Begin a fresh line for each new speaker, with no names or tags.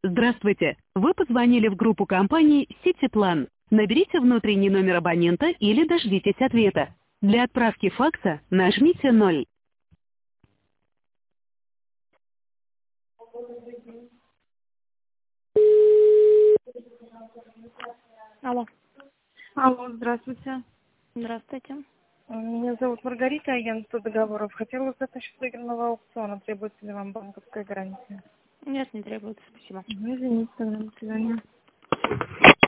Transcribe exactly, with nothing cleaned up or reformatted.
Здравствуйте! Вы позвонили в группу компаний «Ситиплан». Наберите внутренний номер абонента или дождитесь ответа. Для отправки факса нажмите ноль.
Алло,
Алло, здравствуйте.
здравствуйте.
Меня зовут Маргарита, агентство договоров. Хотела узнать насчет выигранного аукциона. Требуется ли вам банковская гарантия?
Нет, не требуется, спасибо.
Ну, извините, тогда, до свидания.